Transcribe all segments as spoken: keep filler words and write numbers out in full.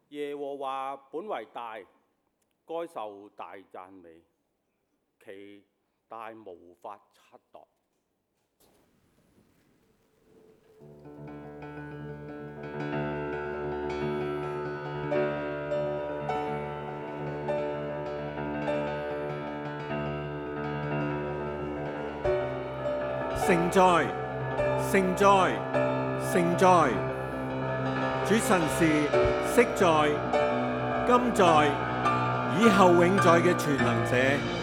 耶和華本為大，該受大讚美，其大無法測度。 聖哉，聖哉，聖哉！主神是昔在、今在、以後永在嘅全能者。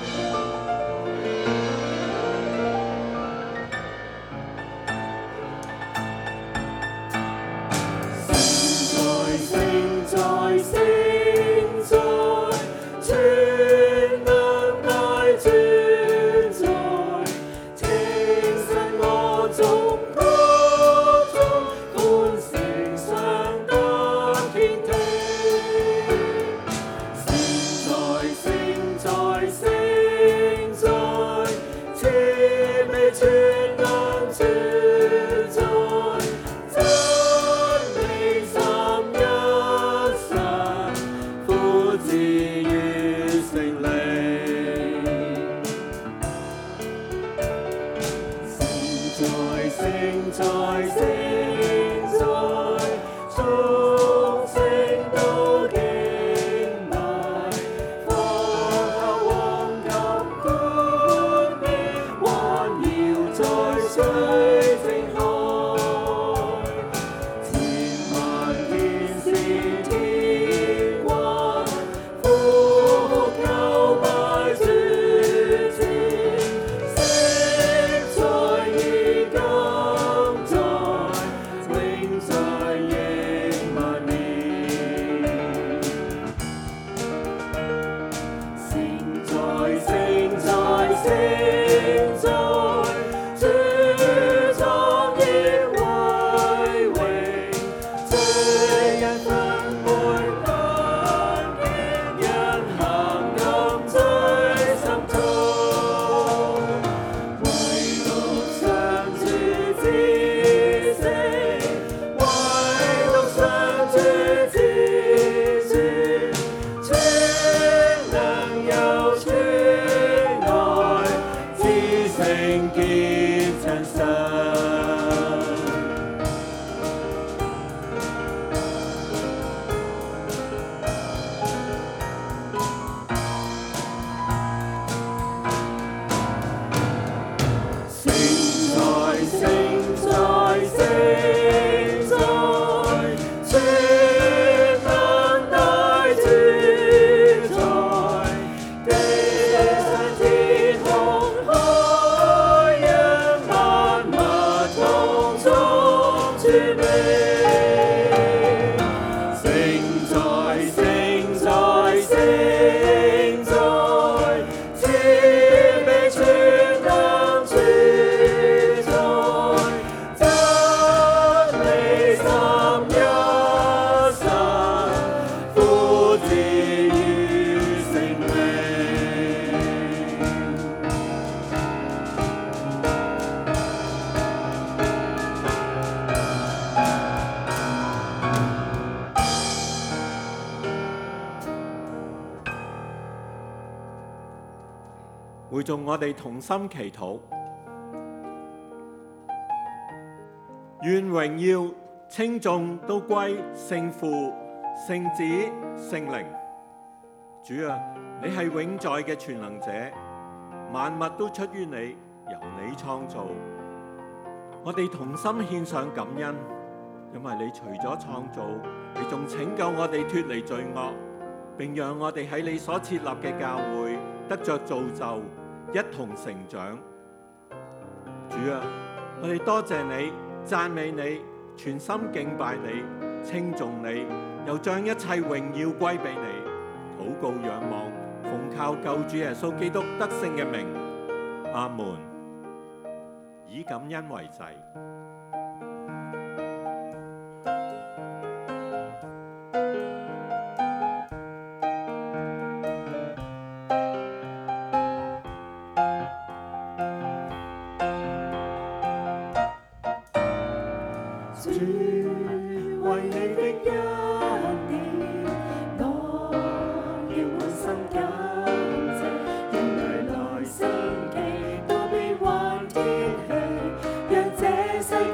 會眾我哋同心祈禱，願榮耀稱頌都歸聖父、聖子、聖靈。主啊，你係永在嘅全能者，萬物都出於你，由你創造。我哋同心獻上感恩，因為你除咗創造，你仲拯救我哋脫離罪惡，並讓我哋喺你所設立嘅教會得着造就，一同成長。主啊，我哋多謝你，讚美你，全心敬拜你，稱頌你，又將一切榮耀歸俾你。禱告仰望，奉靠救主耶穌基督得勝嘅名，阿門。以感恩為祭。 主為你的恩典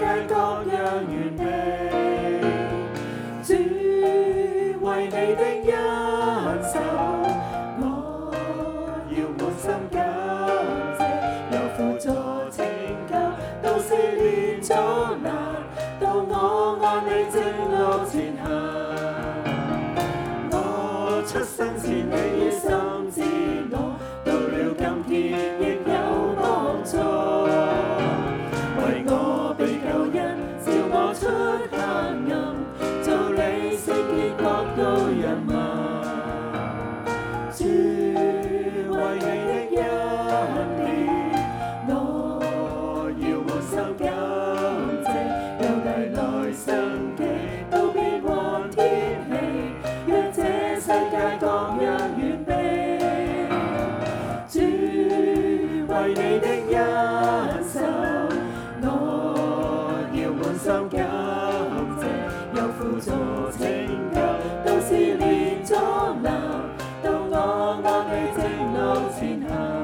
界各樣完美。主為你的恩手，我要滿心感謝，有輔助拯救，到試煉阻難，到我按你正路前行。我出生前你已深知我，到了今天亦有幫助。為我被救恩照我出黑暗，做你聖潔國度人民。主為你的恩典，我要滿心感謝，有帶來生機，都變幻天氣，讓這世界各樣完備。主為你的恩手，我要滿心感謝，有輔助拯救，到試煉阻難，到我按你正路前行。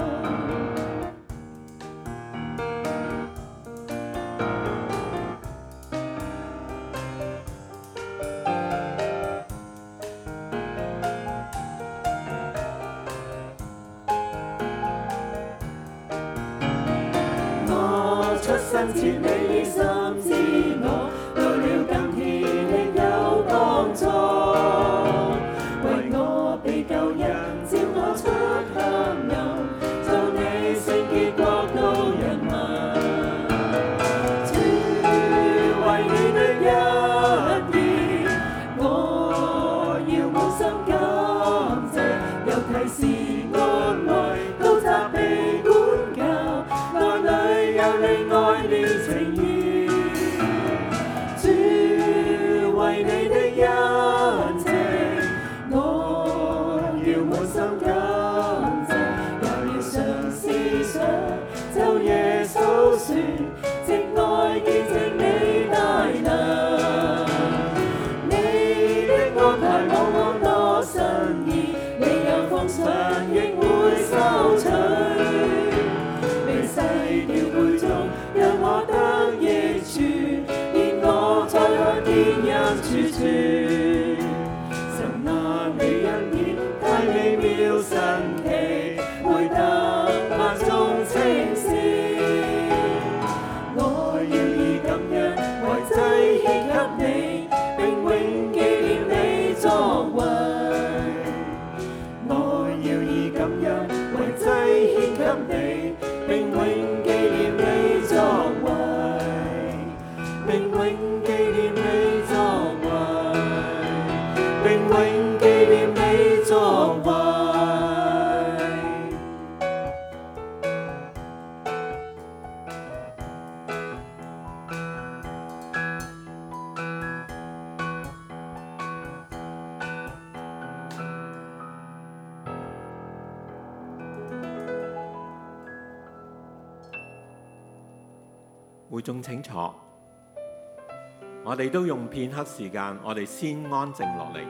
我出生前你已深知我，到了今天亦有幫助。為我被救恩照我出黑暗，做你聖潔國度人民。主為你的恩典，我要滿心感謝，有提示安慰，到責備管教，內裏有你愛戀情意。主為你的恩情，我要滿心感謝，也要常思想，就耶穌說，藉愛見證你大能。你的安排往往多新意，你有風霜亦會收取。未洗掉背中，讓我得益處，免我再看見人處處。神啊，你恩典太美妙神奇，配得萬眾稱頌。我要以感恩為祭獻給你，並永紀念你作為。我要以感恩為祭獻給你，並永紀念你作為，並永紀念你作為，並永紀念你作為。 會眾請坐，我哋都用片刻時間，我哋先安靜落嚟。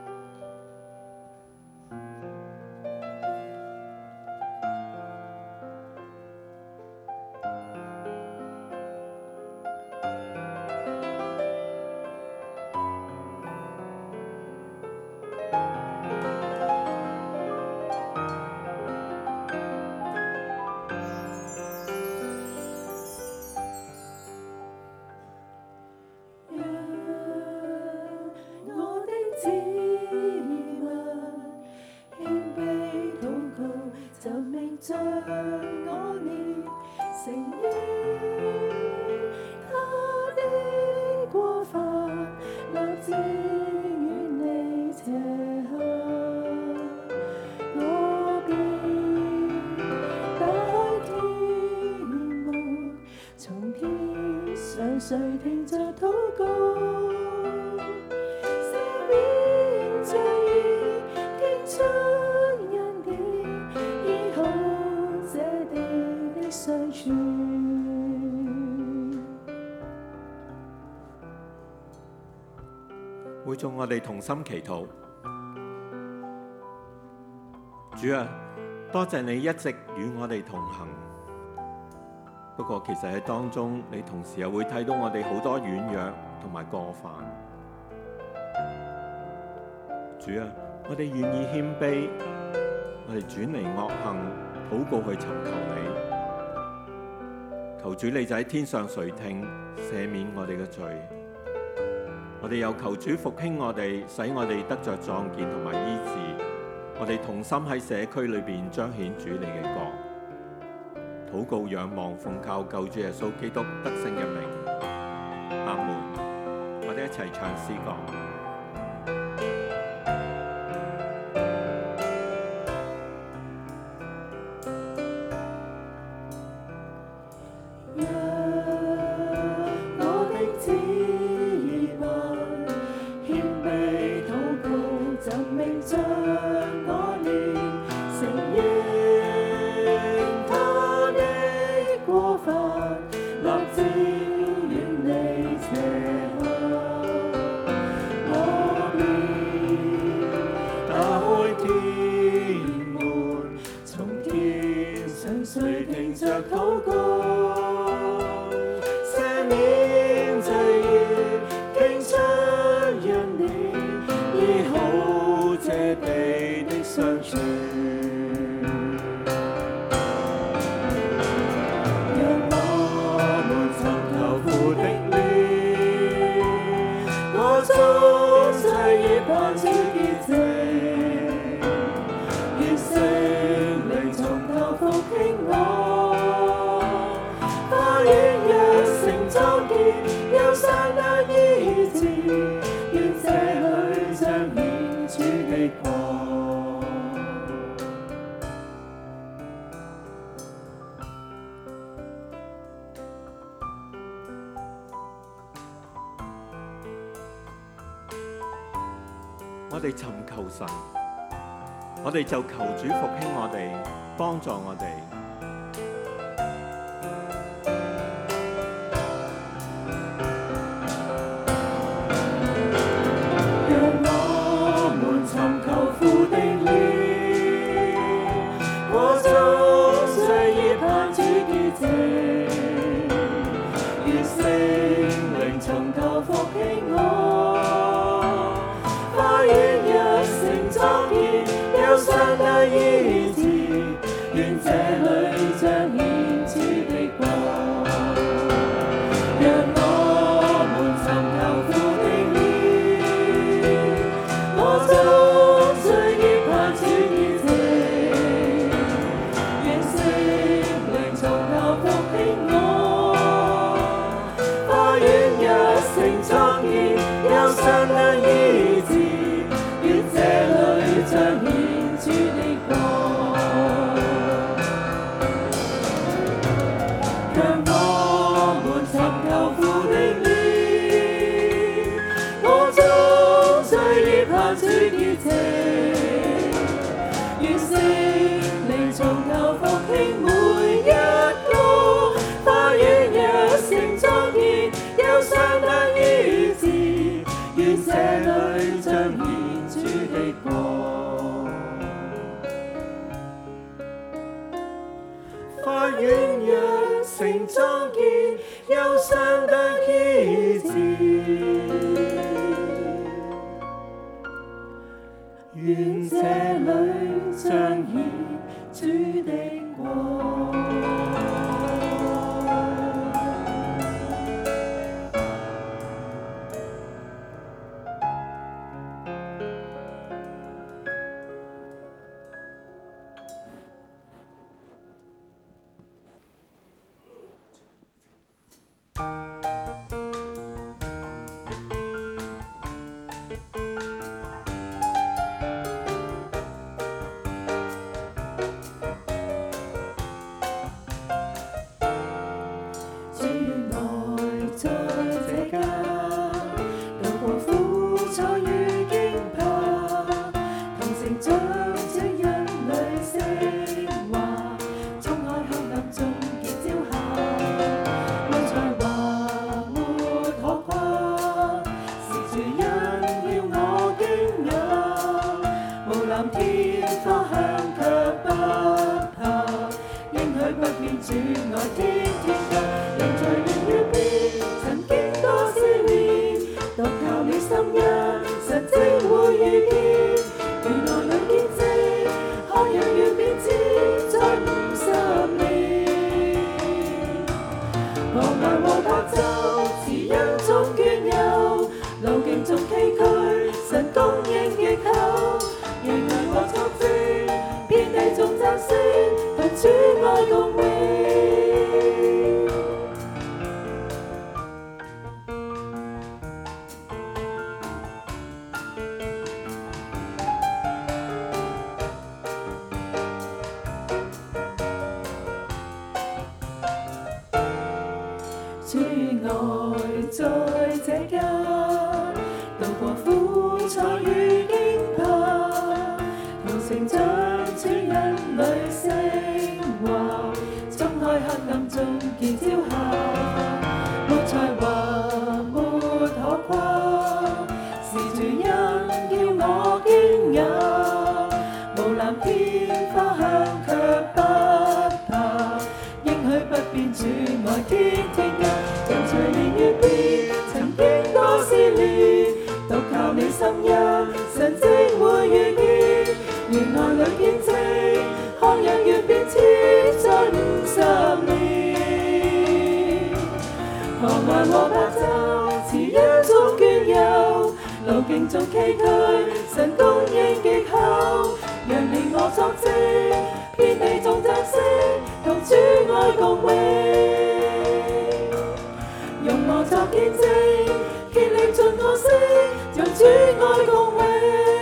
像我念承認他的過犯，立志遠離邪惡。我便打開天幕，從天上垂聽着禱告，赦免罪孽，天出恩典，醫好這地的傷處。 會眾我哋同心祈禱。主啊，多謝你一直與我哋同行， 不過其實喺當中，你同時又會睇到我哋好多軟弱同埋過犯。主啊，我哋願意謙卑，我哋轉離惡行，禱告去尋求你。求主你就喺天上垂聽，赦免我哋嘅罪。我哋又求主復興我哋，使我哋得着壯健同埋醫治。我哋同心喺社區裏邊彰顯主你嘅國。禱告仰望奉靠救主耶穌基督得勝嘅名，阿門。我哋一齊唱詩歌。我哋尋求神，我哋就求主復興我哋，幫助我哋。 讓我們尋求父的臉，我終須依盼主潔淨，願聖靈從頭復興我。上帝醫治，願這裏彰顯主的國。讓我們尋求父的臉，我終須依盼主潔淨，願聖靈從頭復興我。花園若成莊嚴，有上帝醫治，願這裏彰顯主的國，讓我們尋求父的臉，我終須依盼主潔淨，願聖靈從頭復興每一個。花園若成莊嚴，有上帝醫治，願這裏彰顯主的國。花園若成莊嚴，有上帝醫治，願這裏彰顯主的國。主愛天天。 在這家，渡過苦楚與驚怕，同成長主人類升華，衝開黑暗中見朝霞，沒才華沒可誇，是主因叫我驚訝，無藍天花香卻不怕，應許不變主愛天天家，人隨年月變，曾經多試煉，獨靠你心印，神蹟會遇見，願愛侶見證，看日月變千真十年，何患和白晝，慈恩中眷佑，路徑中崎嶇，神供應極厚，讓你我作證，遍地眾讚聲，同主愛共榮，用我作見證，竭力盡我識，讓主愛共榮。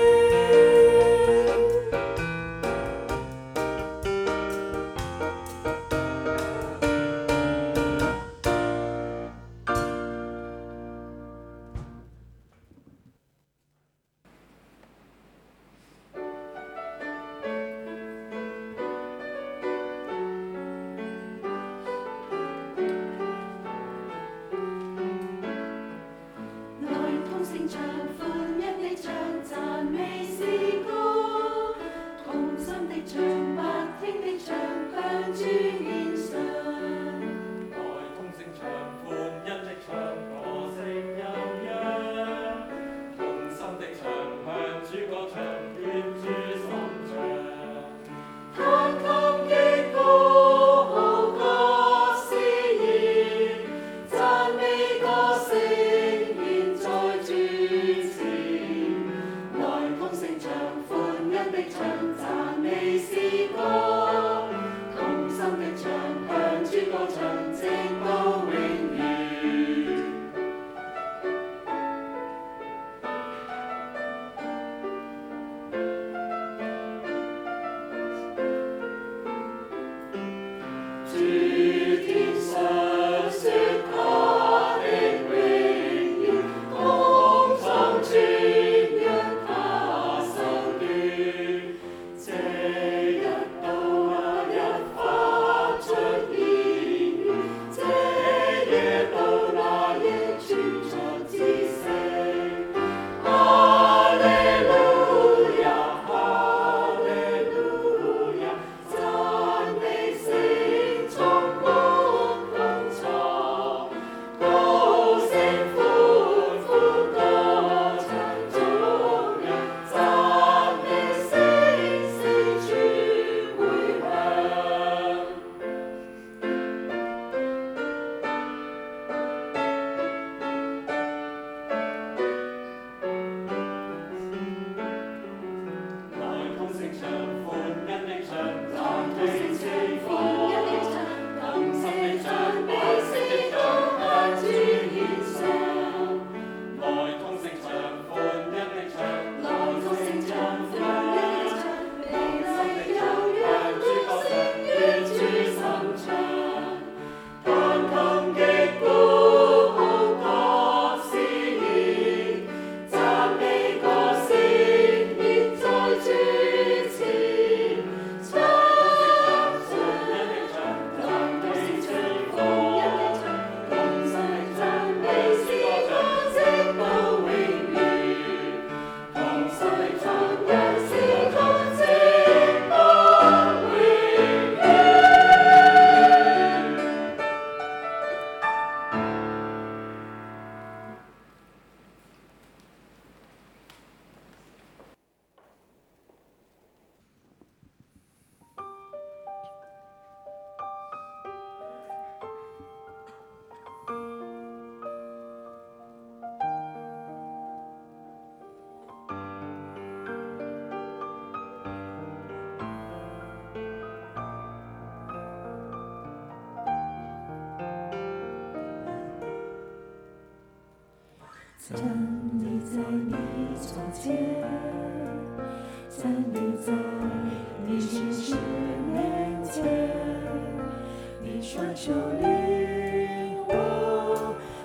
站立在你窗前，站立在你心事面前，你双手领我走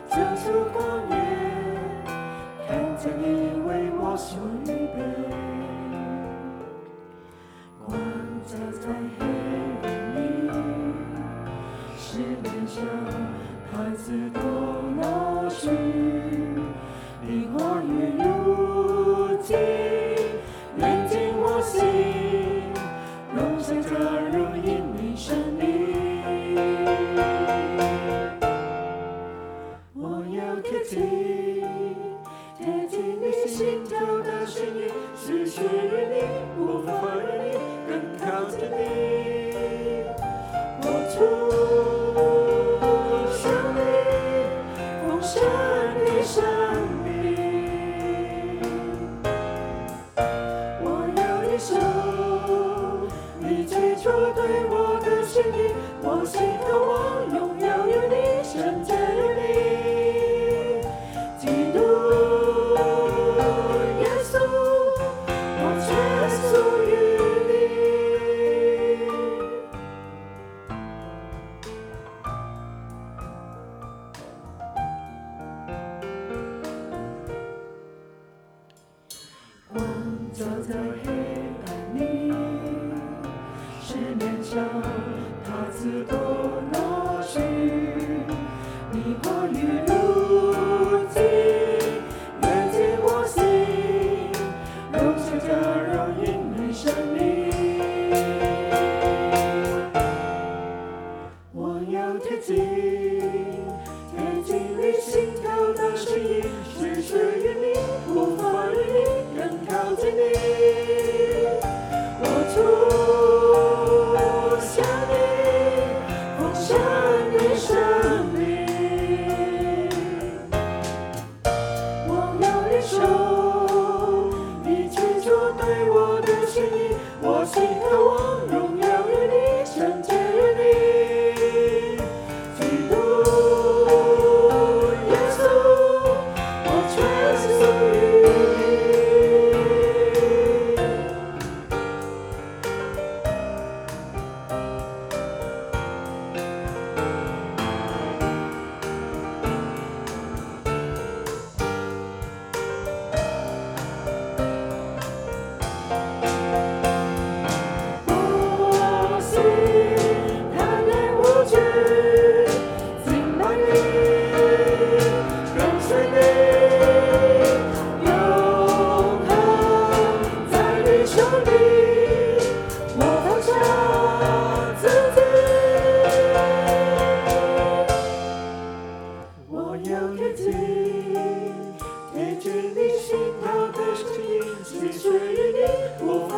出旷野，看见你为我所预备。光照在黑暗里，失恋上孩子都老去，你话语如镜，炼净我心，荣耀加入引领生命。我要贴近，贴近你心跳的声音，失去于你，无法与你更靠近你。我出向你，奉献你生命。我要你手，你记住对我的心意，我心渴望荣耀于你，圣洁于你。基督耶稣，我全属于你。光照在黑暗里，失恋上他自动老去，你话语如镜，炼净我心，荣耀加入引领生命。我要贴近，贴近你心跳的声音，失去于你，无法与你更靠近你。我出向你，奉献你生命。我要你手，你记住对我的心意，我心渴望荣耀于你，圣洁于你。基督耶稣，我全属于我心贪恋无惧，敬拜你，跟随你，永恒在你手里，我放下自己。我要贴近，贴近你心跳的声音，心碎于你，无法